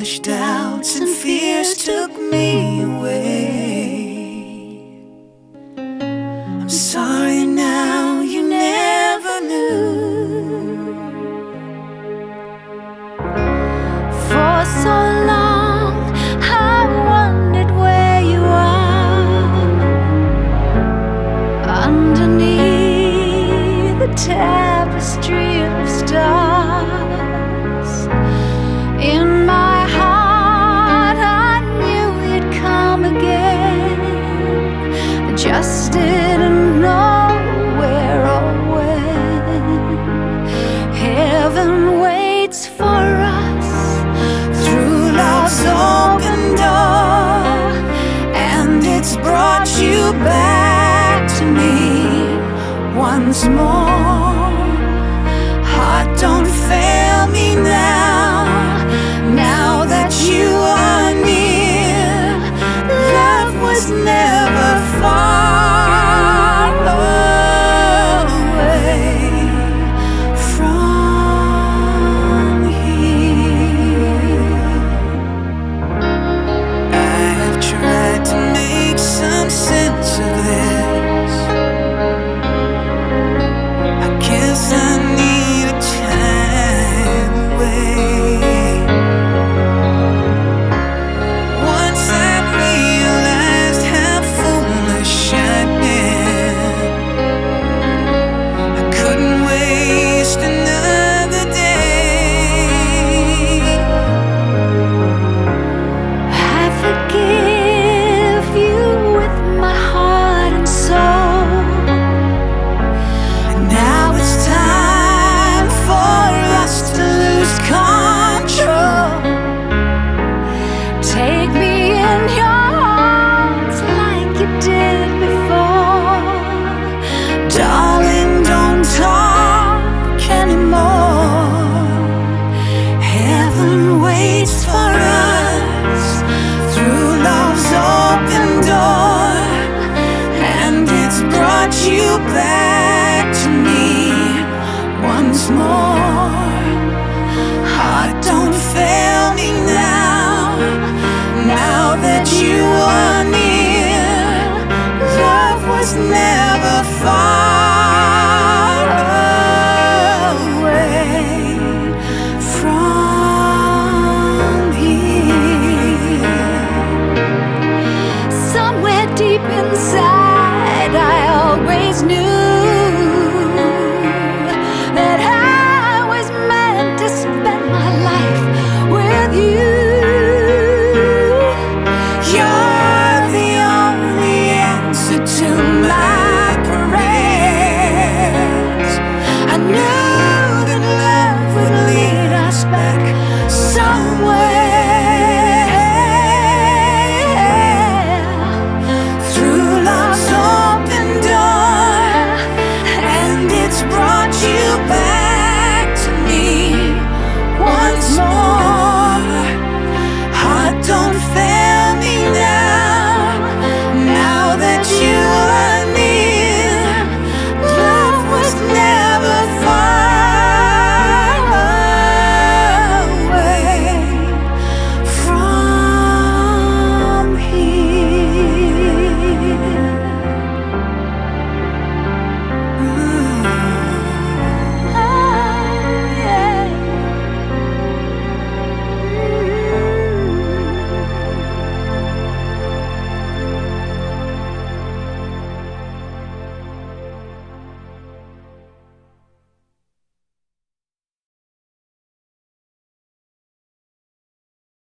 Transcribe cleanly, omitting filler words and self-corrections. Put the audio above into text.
foolish doubts and fears took me away. I'm sorry now you never knew. For so long I wondered where you are, underneath the tapestry of stars. In my heart I knew you'd come again, I just didn't know where or when. Heaven waits for us Through love's open door, and it's brought you back to me once more. Heart, don't fail me now, now that you are near. Love was never far away from here. I have tried to make some sense of this. I guess I need a time away. Once I realized how foolish I'd been, I couldn't waste another day. I forgive you with my heart and soul. Now it's time for us to lose control. Take me in your arms like you did before. Darling, don't talk anymore. Heaven waits for us through love's open door, and it's brought you back to me once more.